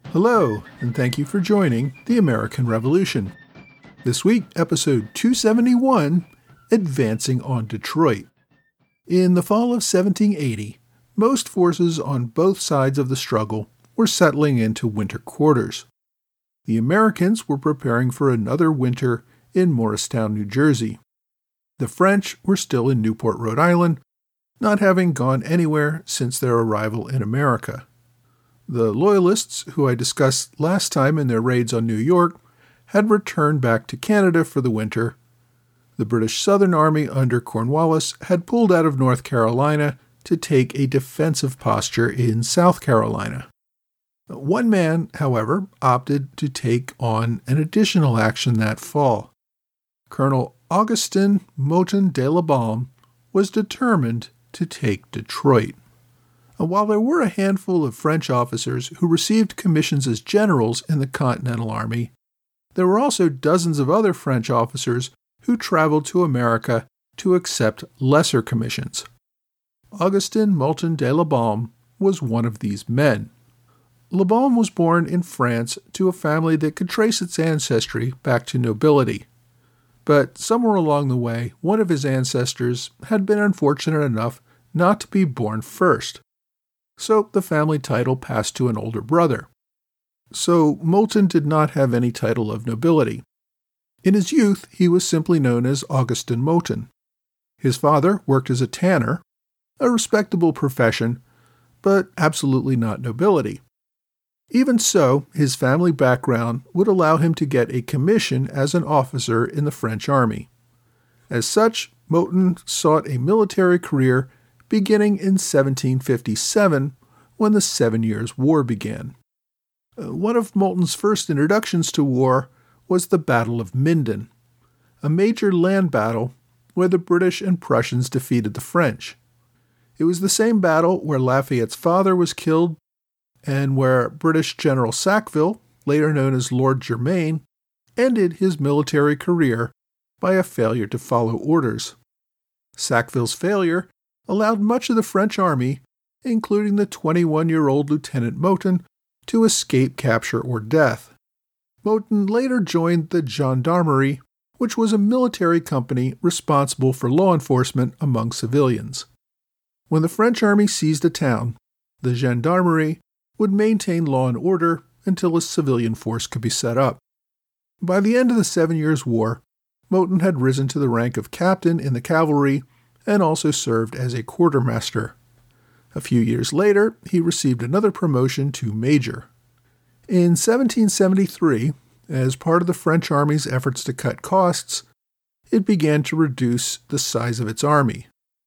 Hello, and thank you for joining the American Revolution. This week, episode 271, Advancing on Detroit. In the fall of 1780, most forces on both sides of the struggle were settling into winter quarters. The Americans were preparing for another winter in Morristown, New Jersey. The French were still in Newport, Rhode Island, not having gone anywhere since their arrival in America. The Loyalists, who I discussed last time in their raids on New York, had returned back to Canada for the winter. The British Southern Army under Cornwallis had pulled out of North Carolina to take a defensive posture in South Carolina. One man, however, opted to take on an additional action that fall. Colonel Augustin Moton de la Balme was determined to take Detroit. While there were a handful of French officers who received commissions as generals in the Continental Army, there were also dozens of other French officers who traveled to America to accept lesser commissions. Augustin Moton de la Balme was one of these men. La Balme was born in France to a family that could trace its ancestry back to nobility. But somewhere along the way, one of his ancestors had been unfortunate enough not to be born first. So the family title passed to an older brother. So Moton did not have any title of nobility. In his youth, he was simply known as Augustin Moton. His father worked as a tanner, a respectable profession, but absolutely not nobility. Even so, his family background would allow him to get a commission as an officer in the French army. As such, Moton sought a military career beginning in 1757, when the 7 Years' War began. One of Moton's first introductions to war was the Battle of Minden, a major land battle where the British and Prussians defeated the French. It was the same battle where Lafayette's father was killed and where British General Sackville, later known as Lord Germain, ended his military career by a failure to follow orders. Sackville's failure allowed much of the French army, including the 21-year-old Lieutenant Moton, to escape capture or death. Moton later joined the Gendarmerie, which was a military company responsible for law enforcement among civilians. When the French army seized a town, the Gendarmerie would maintain law and order until a civilian force could be set up. By the end of the 7 Years' War, Moton had risen to the rank of captain in the cavalry and also served as a quartermaster. A few years later, he received another promotion to major. In 1773, as part of the French army's efforts to cut costs, it began to reduce the size of its army.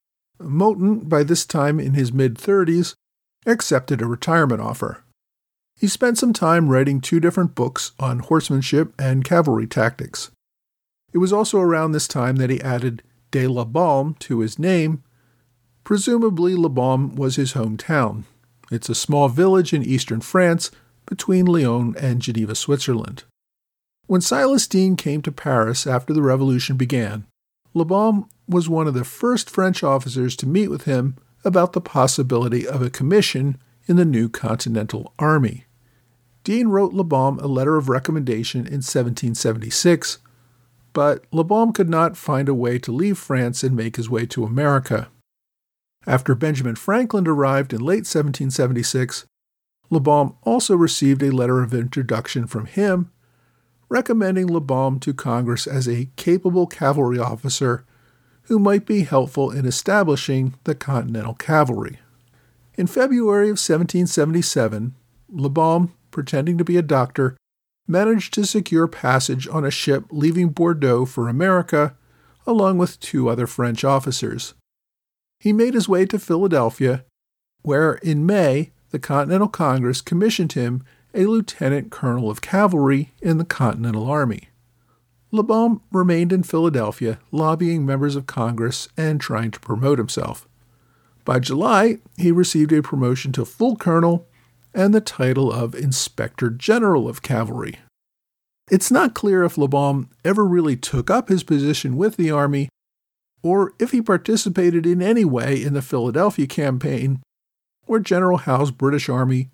Moton, by this time in his mid-30s, accepted a retirement offer. He spent some time writing 2 different books on horsemanship and cavalry tactics. It was also around this time that he added de la Balme to his name. Presumably, La Balme was his hometown. It's a small village in eastern France between Lyon and Geneva, Switzerland. When Silas Deane came to Paris after the Revolution began, La Balme was one of the first French officers to meet with him about the possibility of a commission in the new Continental Army. Deane wrote La Balme a letter of recommendation in 1776, but La Balme could not find a way to leave France and make his way to America. After Benjamin Franklin arrived in late 1776, La Balme also received a letter of introduction from him, recommending La Balme to Congress as a capable cavalry officer who might be helpful in establishing the Continental Cavalry. In February of 1777, La Balme, pretending to be a doctor, managed to secure passage on a ship leaving Bordeaux for America, along with 2 other French officers. He made his way to Philadelphia, where in May the Continental Congress commissioned him a lieutenant colonel of cavalry in the Continental Army. La Balme remained in Philadelphia, lobbying members of Congress and trying to promote himself. By July, he received a promotion to full colonel and the title of Inspector General of Cavalry. It's not clear if La Balme ever really took up his position with the Army, or if he participated in any way in the Philadelphia campaign, where General Howe's British Army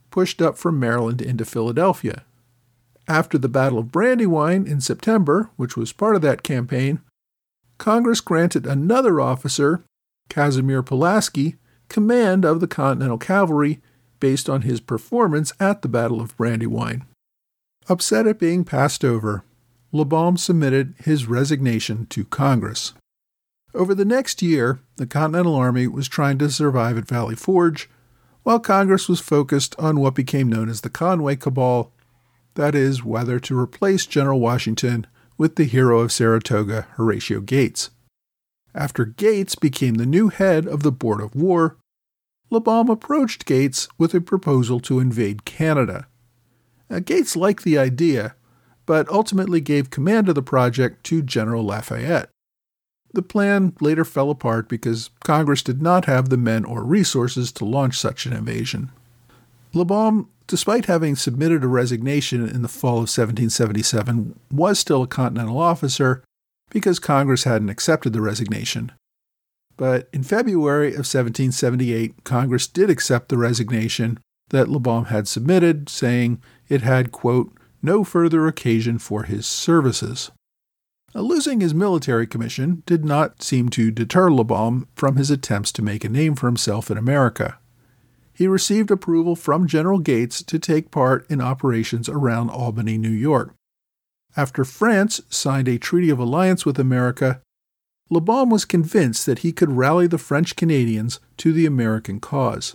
pushed up from Maryland into Philadelphia. After the Battle of Brandywine in September, which was part of that campaign, Congress granted another officer, Casimir Pulaski, command of the Continental Cavalry based on his performance at the Battle of Brandywine. Upset at being passed over, Lobaume submitted his resignation to Congress. Over the next year, the Continental Army was trying to survive at Valley Forge, while Congress was focused on what became known as the Conway Cabal, that is, whether to replace General Washington with the hero of Saratoga, Horatio Gates. After Gates became the new head of the Board of War, Lobaume approached Gates with a proposal to invade Canada. Gates liked the idea, but ultimately gave command of the project to General Lafayette. The plan later fell apart because Congress did not have the men or resources to launch such an invasion. Lobaume, despite having submitted a resignation in the fall of 1777, was still a Continental officer because Congress hadn't accepted the resignation. But in February of 1778, Congress did accept the resignation that Lobaume had submitted, saying it had, quote, no further occasion for his services. Losing his military commission did not seem to deter Lobaume from his attempts to make a name for himself in America. He received approval from General Gates to take part in operations around Albany, New York. After France signed a treaty of alliance with America, Lobaume was convinced that he could rally the French Canadians to the American cause.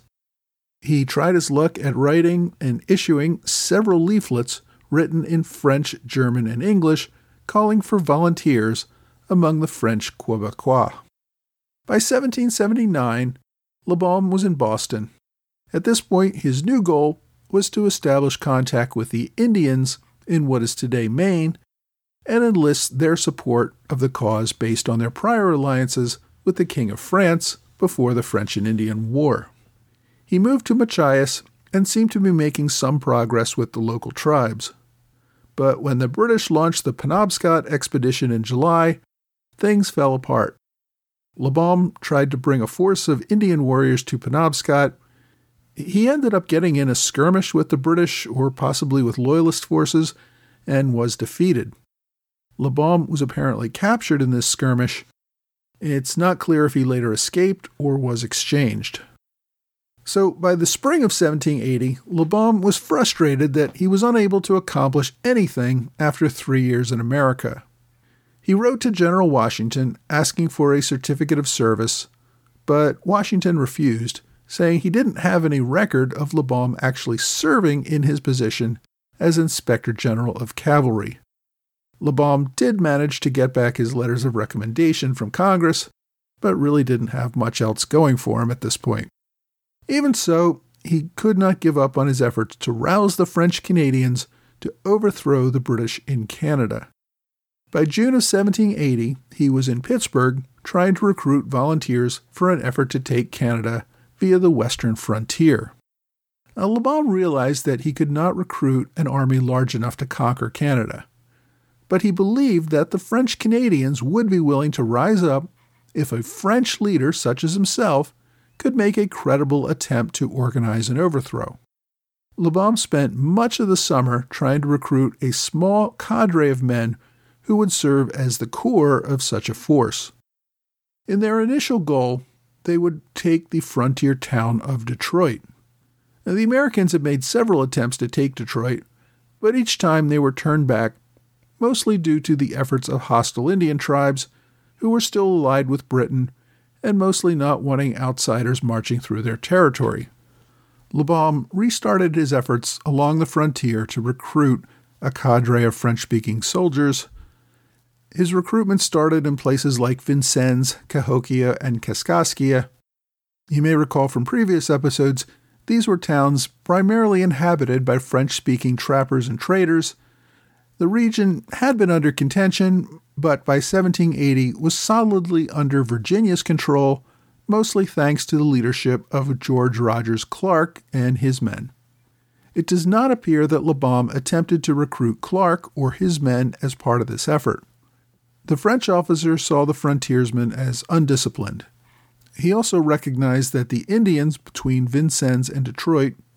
He tried his luck at writing and issuing several leaflets written in French, German, and English, calling for volunteers among the French Quebecois. By 1779, Lobaume was in Boston. At this point, his new goal was to establish contact with the Indians in what is today Maine and enlist their support of the cause based on their prior alliances with the King of France before the French and Indian War. He moved to Machias and seemed to be making some progress with the local tribes. But when the British launched the Penobscot expedition in July, things fell apart. Lobaume tried to bring a force of Indian warriors to Penobscot. He ended up getting in a skirmish with the British, or possibly with Loyalist forces, and was defeated. Lobaume was apparently captured in this skirmish. It's not clear if he later escaped or was exchanged. So by the spring of 1780, Lobaume was frustrated that he was unable to accomplish anything after 3 years in America. He wrote to General Washington asking for a certificate of service, but Washington refused, saying he didn't have any record of Lobaume actually serving in his position as Inspector General of Cavalry. Lobaume did manage to get back his letters of recommendation from Congress, but really didn't have much else going for him at this point. Even so, he could not give up on his efforts to rouse the French Canadians to overthrow the British in Canada. By June of 1780, he was in Pittsburgh trying to recruit volunteers for an effort to take Canada via the western frontier. Lobaume realized that he could not recruit an army large enough to conquer Canada, but he believed that the French Canadians would be willing to rise up if a French leader such as himself could make a credible attempt to organize an overthrow. Lobaume spent much of the summer trying to recruit a small cadre of men who would serve as the core of such a force. In their initial goal, they would take the frontier town of Detroit. Now, the Americans had made several attempts to take Detroit, but each time they were turned back, mostly due to the efforts of hostile Indian tribes who were still allied with Britain and mostly not wanting outsiders marching through their territory. Lobaume restarted his efforts along the frontier to recruit a cadre of French-speaking soldiers. His recruitment started in places like Vincennes, Cahokia, and Kaskaskia. You may recall from previous episodes, these were towns primarily inhabited by French-speaking trappers and traders. The region had been under contention, but by 1780 was solidly under Virginia's control, mostly thanks to the leadership of George Rogers Clark and his men. It does not appear that Lobaume attempted to recruit Clark or his men as part of this effort. The French officer saw the frontiersmen as undisciplined. He also recognized that the Indians between Vincennes and Detroit were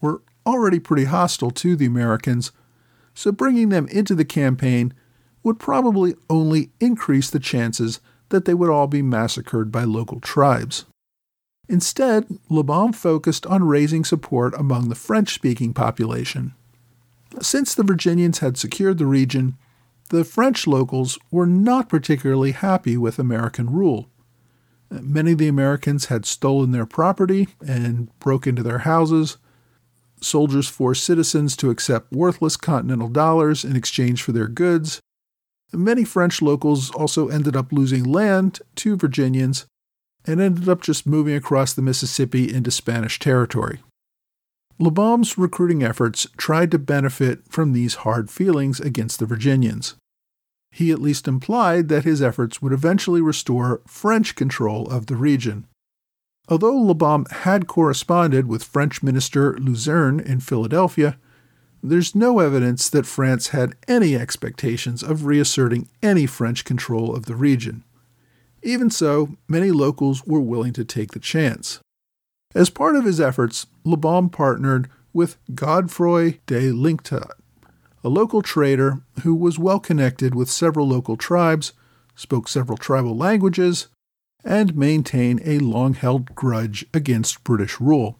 already pretty hostile to the Americans, so bringing them into the campaign would probably only increase the chances that they would all be massacred by local tribes. Instead, Le Bon focused on raising support among the French-speaking population. Since the Virginians had secured the region, the French locals were not particularly happy with American rule. Many of the Americans had stolen their property and broke into their houses. Soldiers forced citizens to accept worthless continental dollars in exchange for their goods. Many French locals also ended up losing land to Virginians and ended up just moving across the Mississippi into Spanish territory. Le Bon's recruiting efforts tried to benefit from these hard feelings against the Virginians. He at least implied that his efforts would eventually restore French control of the region. Although Le Bon had corresponded with French Minister Luzerne in Philadelphia, there's no evidence that France had any expectations of reasserting any French control of the region. Even so, many locals were willing to take the chance. As part of his efforts, Le Bon partnered with Godefroy de Linctot, a local trader who was well connected with several local tribes, spoke several tribal languages, and maintained a long-held grudge against British rule.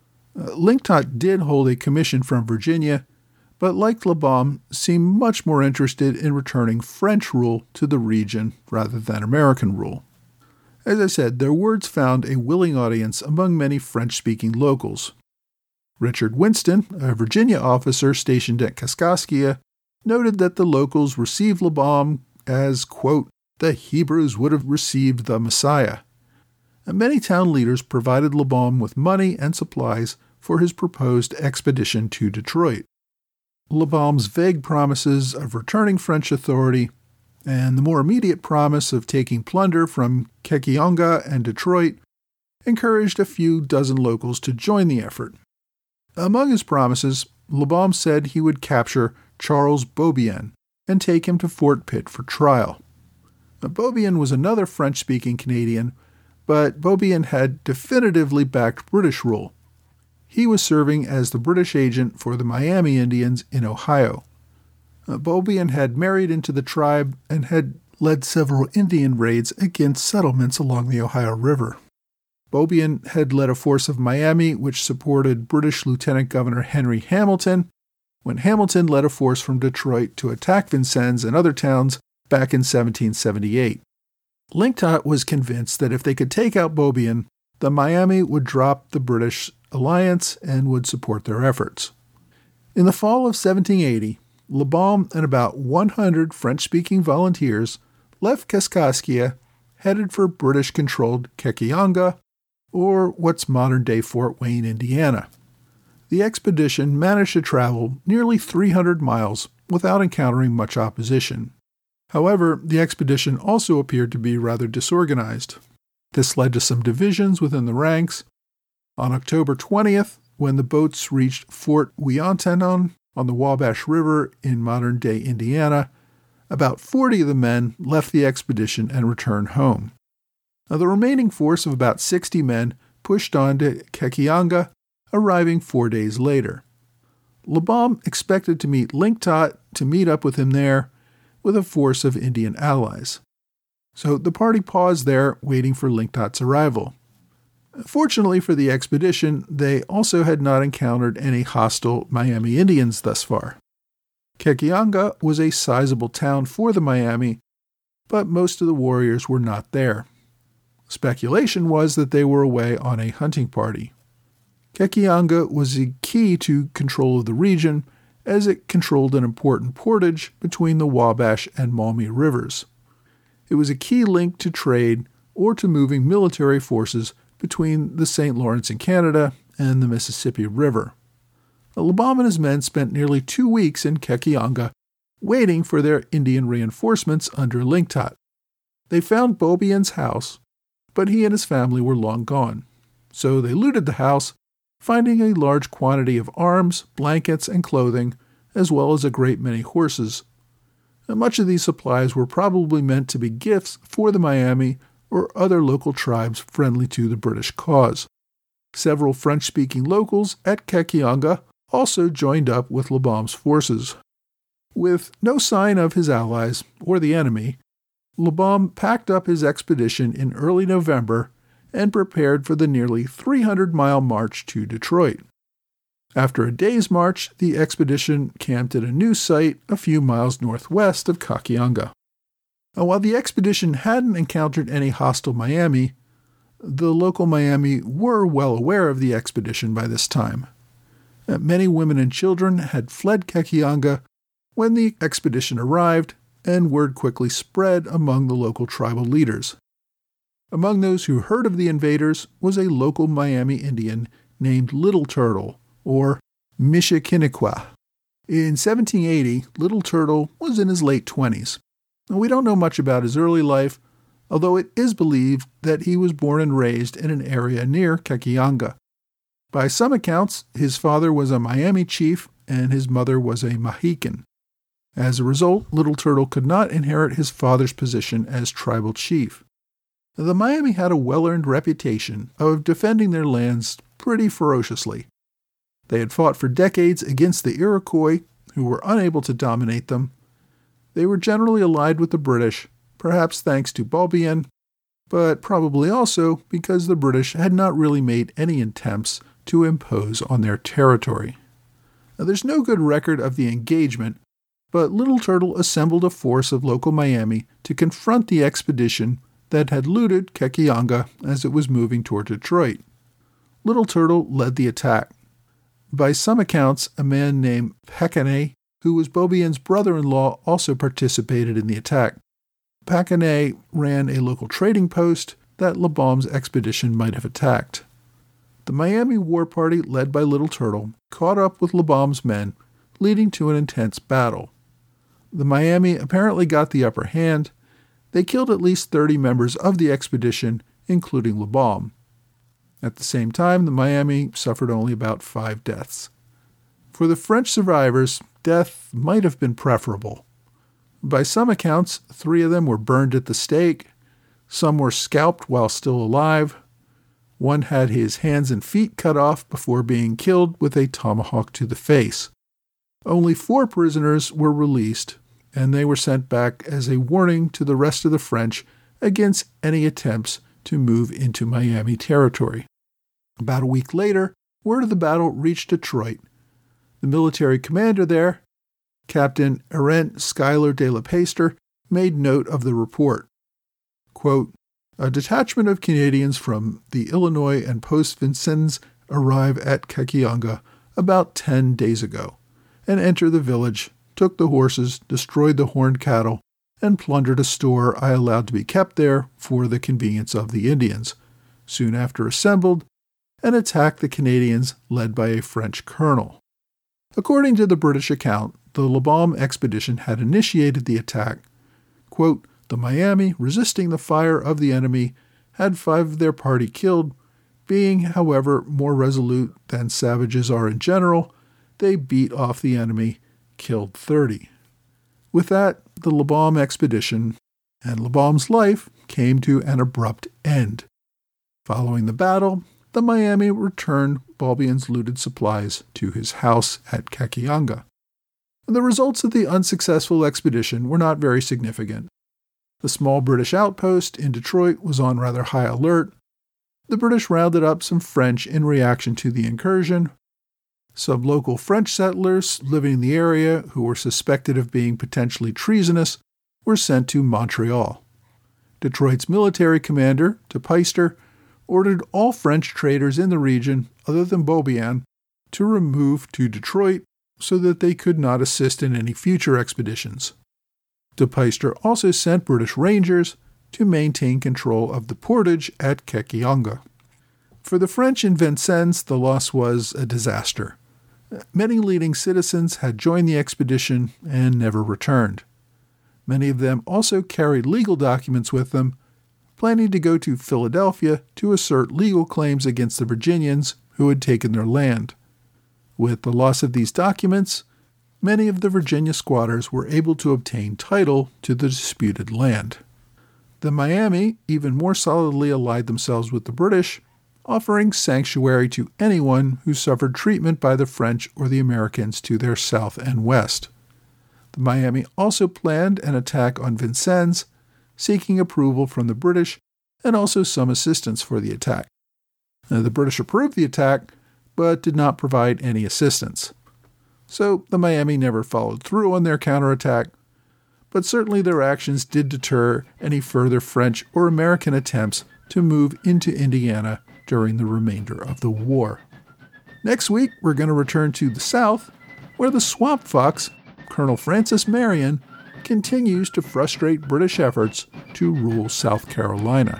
Linctot did hold a commission from Virginia, but like Le Bon, seemed much more interested in returning French rule to the region rather than American rule. As I said, their words found a willing audience among many French-speaking locals. Richard Winston, a Virginia officer stationed at Kaskaskia, noted that the locals received Le Bon as, quote, the Hebrews would have received the Messiah. And many town leaders provided Le Bon with money and supplies for his proposed expedition to Detroit. Le Bon's vague promises of returning French authority and the more immediate promise of taking plunder from Kekionga and Detroit encouraged a few dozen locals to join the effort. Among his promises, Le Bon said he would capture Charles Beaubien and take him to Fort Pitt for trial. Beaubien was another French-speaking Canadian, but Beaubien had definitively backed British rule. He was serving as the British agent for the Miami Indians in Ohio. Beaubien had married into the tribe and had led several Indian raids against settlements along the Ohio River. Beaubien had led a force of Miami which supported British Lieutenant Governor Henry Hamilton, when Hamilton led a force from Detroit to attack Vincennes and other towns back in 1778. Linctot was convinced that if they could take out Beaubien, the Miami would drop the British alliance and would support their efforts. In the fall of 1780, Le Bon and about 100 French-speaking volunteers left Kaskaskia, headed for British-controlled Kekionga, or what's modern-day Fort Wayne, Indiana. The expedition managed to travel nearly 300 miles without encountering much opposition. However, the expedition also appeared to be rather disorganized. This led to some divisions within the ranks. On October 20th, when the boats reached Fort Ouiatenon on the Wabash River in modern-day Indiana, about 40 of the men left the expedition and returned home. Now, the remaining force of about 60 men pushed on to Kekionga, arriving 4 days later. Le Bon expected to meet Linctot to meet up with him there with a force of Indian allies. So the party paused there, waiting for Linctot's arrival. Fortunately for the expedition, they also had not encountered any hostile Miami Indians thus far. Kekionga was a sizable town for the Miami, but most of the warriors were not there. Speculation was that they were away on a hunting party. Kekionga was a key to control of the region, as it controlled an important portage between the Wabash and Maumee rivers. It was a key link to trade or to moving military forces between the St. Lawrence in Canada and the Mississippi River. Le Bon and his men spent nearly 2 weeks in Kekionga, waiting for their Indian reinforcements under Linctot. They found Beaubien's house, but he and his family were long gone. So they looted the house, finding a large quantity of arms, blankets, and clothing, as well as a great many horses. And much of these supplies were probably meant to be gifts for the Miami or other local tribes friendly to the British cause. Several French-speaking locals at Kekionga also joined up with Lobaume's forces. With no sign of his allies or the enemy, Lobaume packed up his expedition in early November and prepared for the nearly 300-mile march to Detroit. After a day's march, the expedition camped at a new site a few miles northwest of Kakianga. While the expedition hadn't encountered any hostile Miami, the local Miami were well aware of the expedition by this time. Many women and children had fled Kakianga when the expedition arrived, and word quickly spread among the local tribal leaders. Among those who heard of the invaders was a local Miami Indian named Little Turtle, or Michiquiniqua. In 1780, Little Turtle was in his late 20s. We don't know much about his early life, although it is believed that he was born and raised in an area near Kakianga. By some accounts, his father was a Miami chief and his mother was a Mohican. As a result, Little Turtle could not inherit his father's position as tribal chief. The Miami had a well-earned reputation of defending their lands pretty ferociously. They had fought for decades against the Iroquois, who were unable to dominate them. They were generally allied with the British, perhaps thanks to Beaubien, but probably also because the British had not really made any attempts to impose on their territory. Now, there's no good record of the engagement, but Little Turtle assembled a force of local Miami to confront the expedition that had looted Kakianga as it was moving toward Detroit. Little Turtle led the attack. By some accounts, a man named Paquanay, who was Beaubien's brother-in-law, also participated in the attack. Paquanay ran a local trading post that Lobaume's expedition might have attacked. The Miami war party, led by Little Turtle, caught up with Lobaume's men, leading to an intense battle. The Miami apparently got the upper hand. They killed at least 30 members of the expedition, including Lobaume. At the same time, the Miami suffered only about 5 deaths. For the French survivors, death might have been preferable. By some accounts, 3 of them were burned at the stake. Some were scalped while still alive. One had his hands and feet cut off before being killed with a tomahawk to the face. Only 4 prisoners were released, and they were sent back as a warning to the rest of the French against any attempts to move into Miami territory. About a week later, word of the battle reached Detroit. The military commander there, Captain Arent Schuyler de la Peyster, made note of the report. Quote, "A detachment of Canadians from the Illinois and Post-Vincennes arrived at Kakianga about 10 days ago, and entered the village, took the horses, destroyed the horned cattle, and plundered a store I allowed to be kept there for the convenience of the Indians. Soon after assembled, and attacked the Canadians led by a French colonel." According to the British account, the Lobaume expedition had initiated the attack. Quote, "The Miami, resisting the fire of the enemy, had 5 of their party killed. Being, however, more resolute than savages are in general, they beat off the enemy, killed 30. With that, the Lobaume expedition and Lobaume's life came to an abrupt end. Following the battle, the Miami returned Beaubien's looted supplies to his house at Kakianga. The results of the unsuccessful expedition were not very significant. The small British outpost in Detroit was on rather high alert. The British rounded up some French in reaction to the incursion. Some local French settlers living in the area who were suspected of being potentially treasonous were sent to Montreal. Detroit's military commander, de Peyster, ordered all French traders in the region, other than Beaubien, to remove to Detroit so that they could not assist in any future expeditions. De Peyster also sent British Rangers to maintain control of the portage at Kakianga. For the French in Vincennes, the loss was a disaster. Many leading citizens had joined the expedition and never returned. Many of them also carried legal documents with them, planning to go to Philadelphia to assert legal claims against the Virginians who had taken their land. With the loss of these documents, many of the Virginia squatters were able to obtain title to the disputed land. The Miami even more solidly allied themselves with the British, offering sanctuary to anyone who suffered treatment by the French or the Americans to their south and west. The Miami also planned an attack on Vincennes, seeking approval from the British and also some assistance for the attack. Now, the British approved the attack, but did not provide any assistance. So the Miami never followed through on their counterattack, but certainly their actions did deter any further French or American attempts to move into Indiana during the remainder of the war. Next week, we're going to return to the South, where the Swamp Fox, Colonel Francis Marion, continues to frustrate British efforts to rule South Carolina.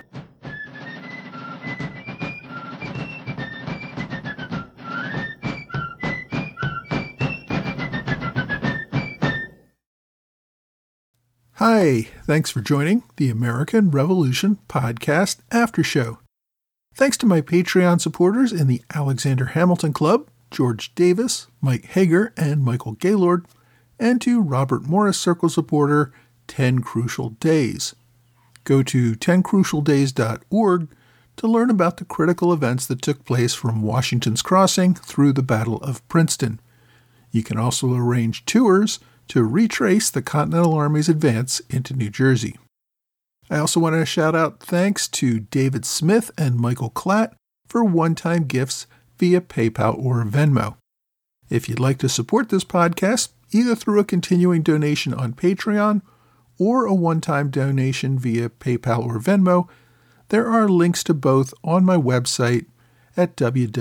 Hi, thanks for joining the American Revolution Podcast After Show. Thanks to my Patreon supporters in the Alexander Hamilton Club, George Davis, Mike Hager, and Michael Gaylord, and to Robert Morris Circle supporter 10 Crucial Days. Go to 10crucialdays.org to learn about the critical events that took place from Washington's Crossing through the Battle of Princeton. You can also arrange tours to retrace the Continental Army's advance into New Jersey. I also want to shout out thanks to David Smith and Michael Klatt for one-time gifts via PayPal or Venmo. If you'd like to support this podcast, either through a continuing donation on Patreon or a one-time donation via PayPal or Venmo, there are links to both on my website at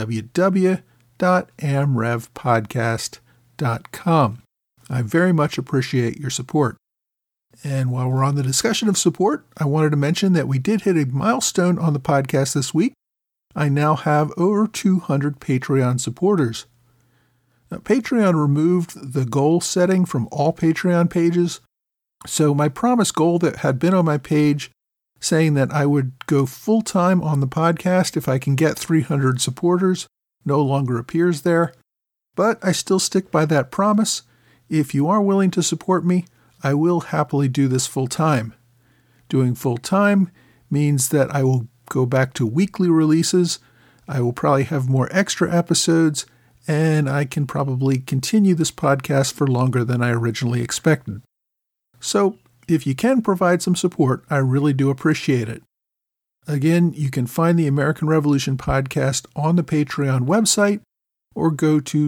www.amrevpodcast.com. I very much appreciate your support. And while we're on the discussion of support, I wanted to mention that we did hit a milestone on the podcast this week. I now have over 200 Patreon supporters. Now, Patreon removed the goal setting from all Patreon pages, so my promised goal that had been on my page saying that I would go full-time on the podcast if I can get 300 supporters no longer appears there, but I still stick by that promise. If you are willing to support me, I will happily do this full-time. Doing full-time means that I will go back to weekly releases, I will probably have more extra episodes, and I can probably continue this podcast for longer than I originally expected. So, if you can provide some support, I really do appreciate it. Again, you can find the American Revolution podcast on the Patreon website, or go to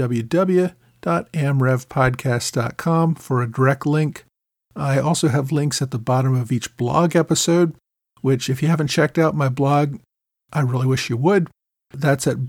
www.amrevpodcast.com for a direct link. I also have links at the bottom of each blog episode, which if you haven't checked out my blog, I really wish you would. That's at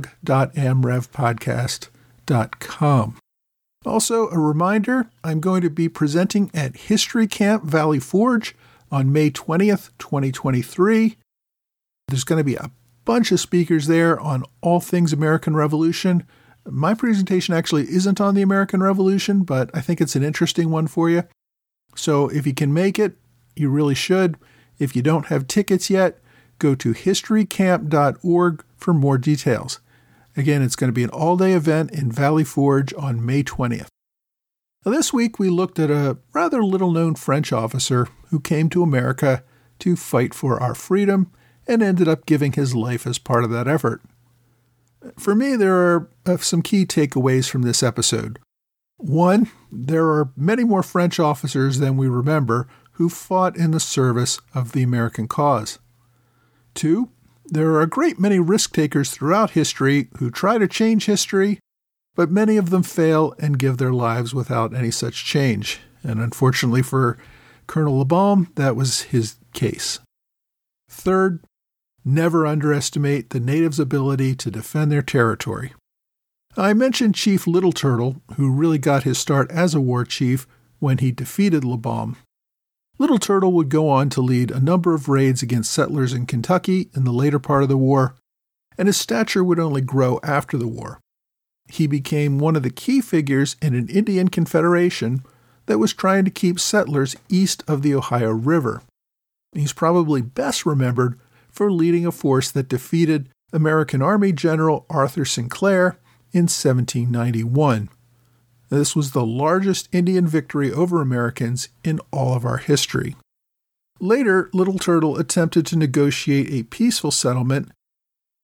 blog.amrevpodcast.com. Also, a reminder, I'm going to be presenting at History Camp Valley Forge on May 20th, 2023. There's going to be a bunch of speakers there on all things American Revolution. My presentation actually isn't on the American Revolution, but I think it's an interesting one for you. So if you can make it, you really should. If you don't have tickets yet, go to historycamp.org for more details. Again, it's going to be an all-day event in Valley Forge on May 20th. Now, this week, we looked at a rather little-known French officer who came to America to fight for our freedom and ended up giving his life as part of that effort. For me, there are some key takeaways from this episode. One, there are many more French officers than we remember who fought in the service of the American cause. Two, there are a great many risk-takers throughout history who try to change history, but many of them fail and give their lives without any such change. And unfortunately for Colonel Le Balme, that was his case. Third, never underestimate the natives' ability to defend their territory. I mentioned Chief Little Turtle, who really got his start as a war chief when he defeated Le Balme. Little Turtle would go on to lead a number of raids against settlers in Kentucky in the later part of the war, and his stature would only grow after the war. He became one of the key figures in an Indian confederation that was trying to keep settlers east of the Ohio River. He's probably best remembered for leading a force that defeated American Army General Arthur Sinclair in 1791. This was the largest Indian victory over Americans in all of our history. Later, Little Turtle attempted to negotiate a peaceful settlement,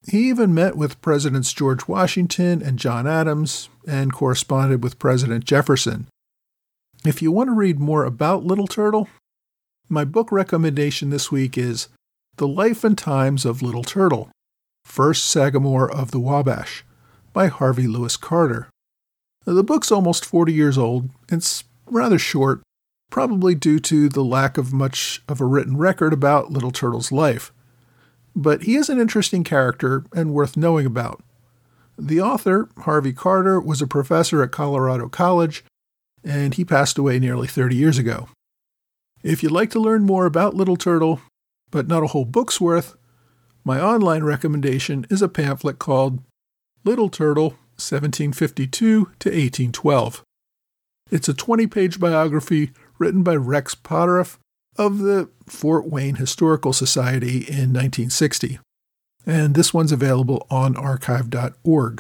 He even met with Presidents George Washington and John Adams and corresponded with President Jefferson. If you want to read more about Little Turtle, my book recommendation this week is The Life and Times of Little Turtle, First Sagamore of the Wabash, by Harvey Lewis Carter. The book's almost 40 years old. It's rather short, probably due to the lack of much of a written record about Little Turtle's life. But he is an interesting character and worth knowing about. The author, Harvey Carter, was a professor at Colorado College, and he passed away nearly 30 years ago. If you'd like to learn more about Little Turtle, but not a whole book's worth, my online recommendation is a pamphlet called Little Turtle, 1752 to 1812. It's a 20-page biography written by Rex Potteroff of the Fort Wayne Historical Society in 1960, and this one's available on archive.org.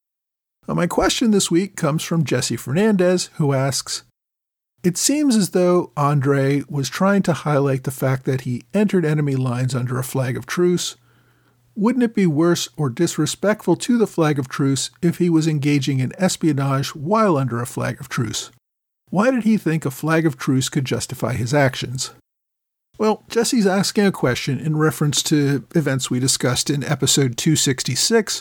My question this week comes from Jesse Fernandez, who asks, "It seems as though Andre was trying to highlight the fact that he entered enemy lines under a flag of truce. Wouldn't it be worse or disrespectful to the flag of truce if he was engaging in espionage while under a flag of truce? Why did he think a flag of truce could justify his actions?" Well, Jesse's asking a question in reference to events we discussed in episode 266,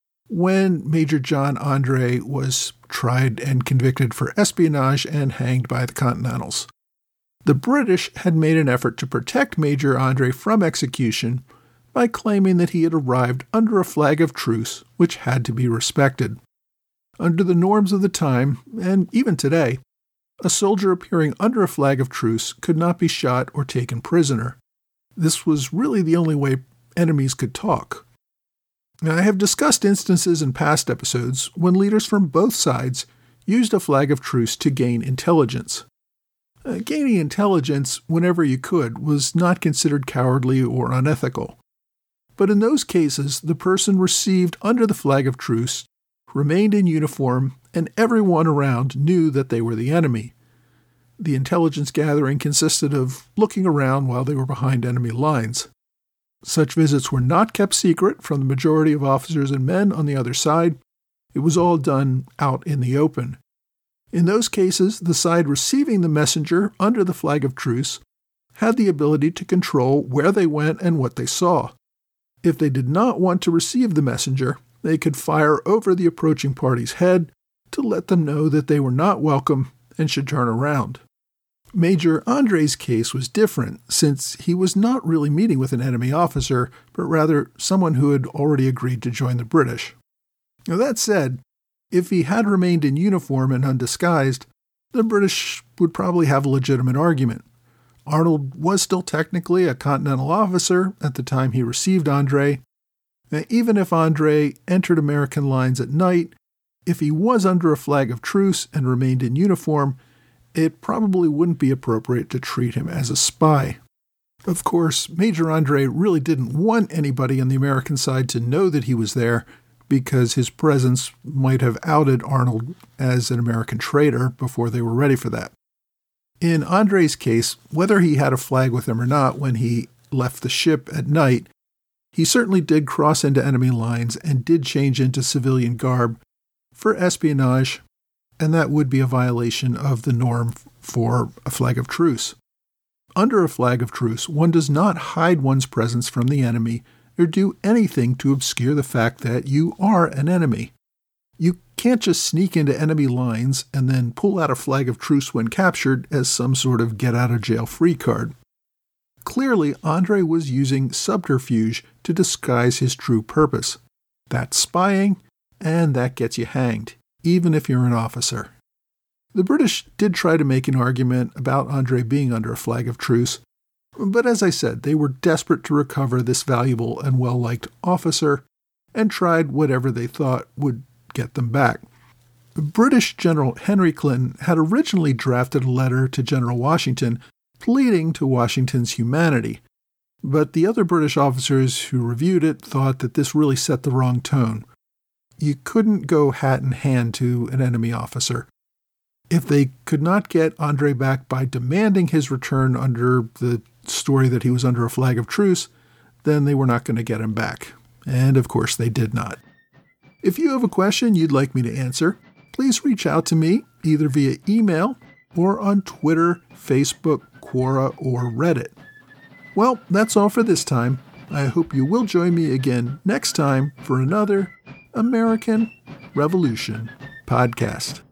when Major John Andre was tried and convicted for espionage and hanged by the Continentals. The British had made an effort to protect Major Andre from execution by claiming that he had arrived under a flag of truce which had to be respected. Under the norms of the time, and even today, a soldier appearing under a flag of truce could not be shot or taken prisoner. This was really the only way enemies could talk. Now, I have discussed instances in past episodes when leaders from both sides used a flag of truce to gain intelligence. Gaining intelligence whenever you could was not considered cowardly or unethical. But in those cases, the person received under the flag of truce remained in uniform, and everyone around knew that they were the enemy. The intelligence gathering consisted of looking around while they were behind enemy lines. Such visits were not kept secret from the majority of officers and men on the other side. It was all done out in the open. In those cases, the side receiving the messenger under the flag of truce had the ability to control where they went and what they saw. If they did not want to receive the messenger, they could fire over the approaching party's head to let them know that they were not welcome and should turn around. Major Andre's case was different, since he was not really meeting with an enemy officer, but rather someone who had already agreed to join the British. Now, that said, if he had remained in uniform and undisguised, the British would probably have a legitimate argument. Arnold was still technically a Continental officer at the time he received Andre. Now, even if Andre entered American lines at night, if he was under a flag of truce and remained in uniform, it probably wouldn't be appropriate to treat him as a spy. Of course, Major Andre really didn't want anybody on the American side to know that he was there, because his presence might have outed Arnold as an American traitor before they were ready for that. In Andre's case, whether he had a flag with him or not when he left the ship at night, he certainly did cross into enemy lines and did change into civilian garb for espionage, and that would be a violation of the norm for a flag of truce. Under a flag of truce, one does not hide one's presence from the enemy or do anything to obscure the fact that you are an enemy. You can't just sneak into enemy lines and then pull out a flag of truce when captured as some sort of get-out-of-jail-free card. Clearly, Andre was using subterfuge to disguise his true purpose. That's spying, and that gets you hanged, even if you're an officer. The British did try to make an argument about Andre being under a flag of truce, but as I said, they were desperate to recover this valuable and well-liked officer and tried whatever they thought would get them back. British General Henry Clinton had originally drafted a letter to General Washington pleading to Washington's humanity, but the other British officers who reviewed it thought that this really set the wrong tone. You couldn't go hat in hand to an enemy officer. If they could not get Andre back by demanding his return under the story that he was under a flag of truce, then they were not going to get him back. And of course they did not. If you have a question you'd like me to answer, please reach out to me either via email or on Twitter, Facebook, Quora, or Reddit. Well, that's all for this time. I hope you will join me again next time for another American Revolution podcast.